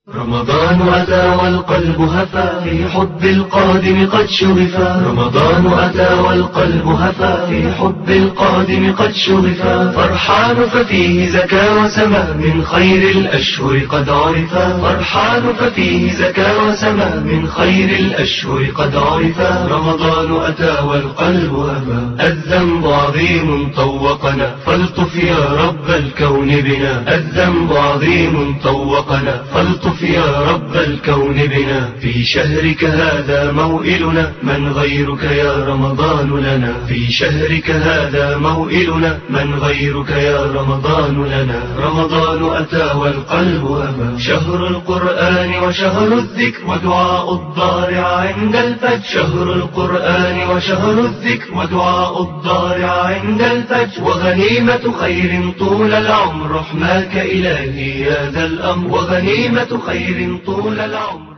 رمضان أتى والقلب هفى في حب القادم قد شغفا. رمضان أتى والقلب هفى في حب القادم قد شغفا. فرحان ففيه زكى وسما من خير الأشهر قد عرفا. فرحان ففيه زكى وسما من خير الأشهر قد عرفا. رمضان أتى والقلب هفى. الذنب عظيم طوقنا فالطف يا رب الكون بنا. الذنب عظيم طوقنا فالطف يا رب الكون بنا. في شهرك هذا موئلنا من غيرك يا رمضان لنا. في شهرك هذا موئلنا من غيرك يا رمضان لنا. رمضان أتى والقلب هفى. شهر القرآن وشهر الذكر ودعاء الضارع عند الفجر. شهر القرآن وشهر الذكر ودعاء الضارع عند الفجر. وغنيمة خير طول العمر رحماك إلهي يا ذا الأمر. وغنيمة خير طول العمر.